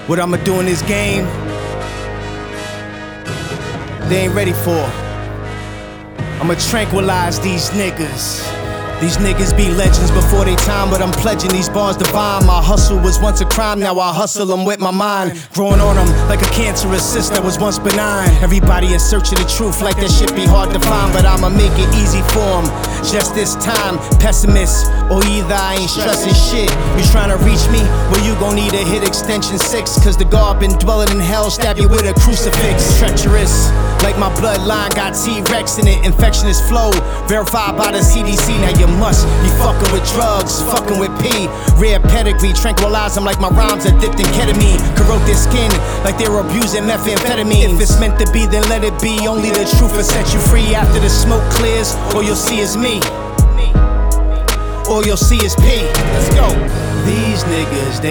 What I'ma do in this game, they ain't ready for. I'ma tranquilize these niggas. These niggas be legends before they time, but I'm pledging these bars divine. My hustle was once a crime, now I hustle them with my mind. Growing on them like a cancerous cyst that was once benign. Everybody in search of the truth, like that shit be hard to find, but I'ma make it easy for them. Just this time, pessimist, or either I ain't stressing shit. You tryna reach me? Well, you gon' need a hit extension 6, cause the God been dwelling in hell, stab you with a crucifix. Treacherous, like my bloodline got T-Rex in it. Infectious flow, verified by the CDC. Now you must be fucking with drugs, fucking with P. Rare pedigree, tranquilize them like my rhymes are dipped in ketamine. Corrode their skin like they're abusing methamphetamine. If it's meant to be, then let it be. Only the truth will set you free. After the smoke clears, all you'll see is me. All you'll see is P. Let's go. These niggas, they